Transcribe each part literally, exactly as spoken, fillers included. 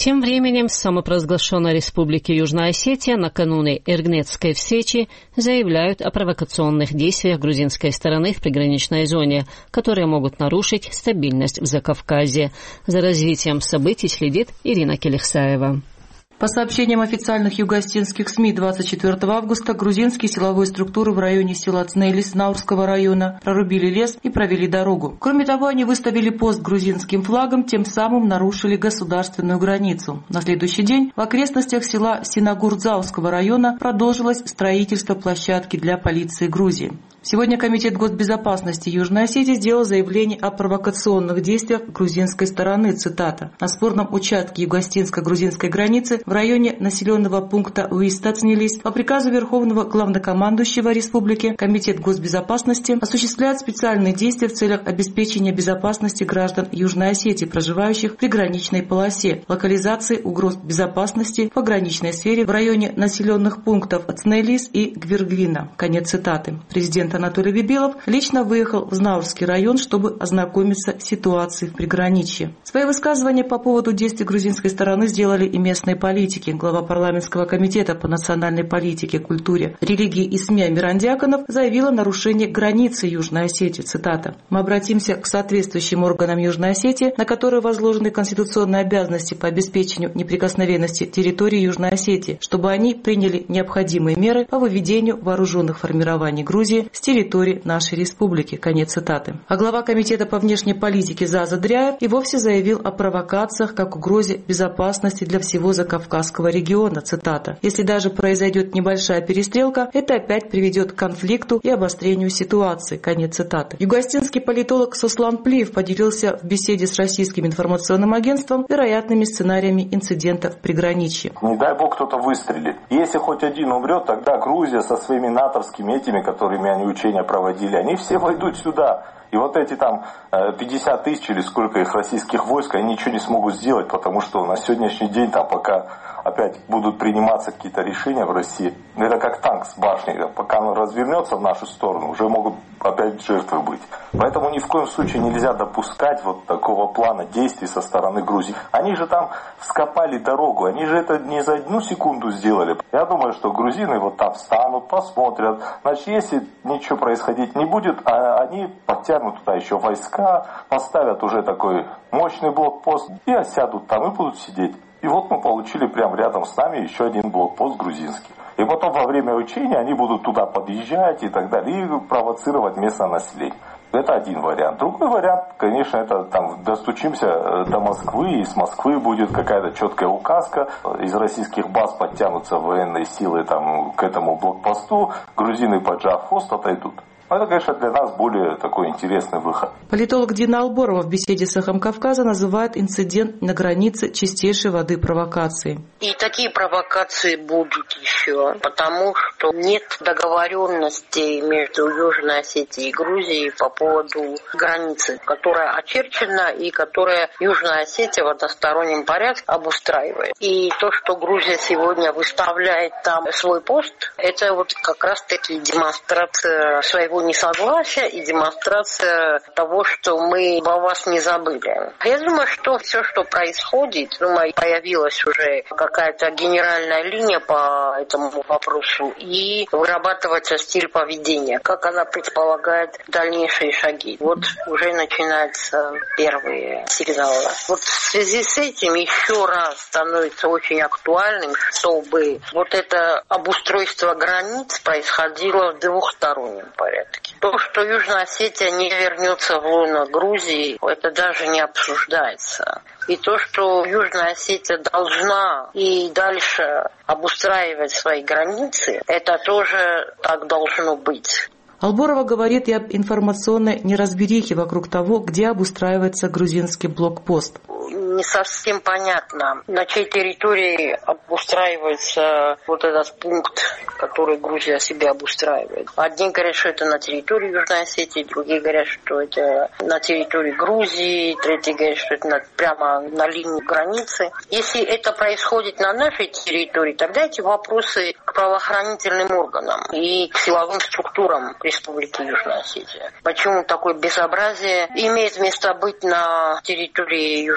Тем временем в самопровозглашенной республике Южная Осетия накануне Эргнетской всечи заявляют о провокационных действиях грузинской стороны в приграничной зоне, которые могут нарушить стабильность в Закавказье. За развитием событий следит Ирина Келихсаева. По сообщениям официальных юго-осетинских СМИ, двадцать четвёртого августа грузинские силовые структуры в районе села Цнелис Наурского района прорубили лес и провели дорогу. Кроме того, они выставили пост грузинским флагом, тем самым нарушили государственную границу. На следующий день в окрестностях села Синагурдзауского района продолжилось строительство площадки для полиции Грузии. Сегодня Комитет госбезопасности Южной Осетии сделал заявление о провокационных действиях грузинской стороны, цитата. На спорном участке юго-осетинско-грузинской границы в районе населенного пункта Уиста-Цнелис по приказу Верховного главнокомандующего республики Комитет госбезопасности осуществляет специальные действия в целях обеспечения безопасности граждан Южной Осетии, проживающих в приграничной полосе, локализации угроз безопасности в пограничной сфере в районе населенных пунктов Цнелис и Гвергвина. Конец цитаты. Президент Анатолий Бибелов лично выехал в Знаурский район, чтобы ознакомиться с ситуацией в приграничье. Свои высказывания по поводу действий грузинской стороны сделали и местные политики. Глава парламентского комитета по национальной политике, культуре, религии и СМИ Амиран Дьяконов заявил о нарушении границы Южной Осетии. Цитата. «Мы обратимся к соответствующим органам Южной Осетии, на которые возложены конституционные обязанности по обеспечению неприкосновенности территории Южной Осетии, чтобы они приняли необходимые меры по выведению вооруженных формирований Грузии с территории нашей республики». Конец цитаты. А глава комитета по внешней политике Заза Дряев и вовсе заявил о провокациях как угрозе безопасности для всего Закавказского региона. Цитата. «Если даже произойдет небольшая перестрелка, это опять приведет к конфликту и обострению ситуации». Конец цитаты. Юго-осетинский политолог Сослан Плиев поделился в беседе с российским информационным агентством вероятными сценариями инцидента в приграничье. Не дай бог кто-то выстрелит. Если хоть один умрет, тогда Грузия со своими натовскими этими, которыми они учения проводили, они все войдут сюда. И вот эти там пятьдесят тысяч или сколько их российских войск, они ничего не смогут сделать, потому что на сегодняшний день там пока опять будут приниматься какие-то решения в России, это как танк с башней, пока он развернется в нашу сторону, уже могут опять жертвы быть. Поэтому ни в коем случае нельзя допускать вот такого плана действий со стороны Грузии. Они же там вскопали дорогу, они же это не за одну секунду сделали. Я думаю, что грузины вот там встанут, посмотрят. Значит, если ничего происходить не будет, они подтянут туда еще войска, поставят уже такой мощный блокпост и осядут там и будут сидеть. И вот мы получили прямо рядом с нами еще один блокпост грузинский. И потом во время учения они будут туда подъезжать и так далее, и провоцировать местное население. Это один вариант. Другой вариант, конечно, это там достучимся до Москвы, и с Москвы будет какая-то четкая указка. Из российских баз подтянутся военные силы там, к этому блокпосту, грузины, поджав хвост, отойдут. Это, конечно, для нас более такой интересный выход. Политолог Дина Алборова в беседе с «Эхом Кавказа» называет инцидент на границе чистейшей воды провокацией. И такие провокации будут еще, потому что нет договоренности между Южной Осетией и Грузией по поводу границы, которая очерчена и которая Южная Осетия в одностороннем порядке обустраивает. И то, что Грузия сегодня выставляет там свой пост, это вот как раз-таки демонстрация своего несогласия и демонстрация того, что мы о вас не забыли. Я думаю, что все, что происходит, думаю, появилась уже какая-то генеральная линия по этому вопросу и вырабатывается стиль поведения, как она предполагает дальнейшие шаги. Вот уже начинаются первые сигналы. Вот в связи с этим еще раз становится очень актуальным, чтобы вот это обустройство границ происходило в двухстороннем порядке. То, что Южная Осетия не вернется в лоно Грузии, это даже не обсуждается. И то, что Южная Осетия должна и дальше обустраивать свои границы, это тоже так должно быть. Алборова говорит и об информационной неразберихе вокруг того, где обустраивается грузинский блокпост. Не совсем понятно, на чьей территории обустраивается вот этот пункт, который Грузия себе обустраивает. Одни говорят, что это на территории Южной Осетии, другие говорят, что это на территории Грузии, третьи говорят, что это на, прямо на линии границы. Если это происходит на нашей территории, тогда эти вопросы к правоохранительным органам и к силовым структурам Республики Южная Осетия. Почему такое безобразие имеет место быть на территории Южной Осетии?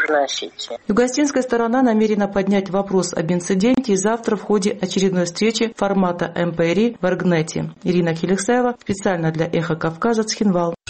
Осетии. Юго-Осетинская сторона намерена поднять вопрос об инциденте и завтра в ходе очередной встречи формата эм пэ эр и в Эргнете. Ирина Хилексаева специально для Эхо Кавказа, Цхинвал.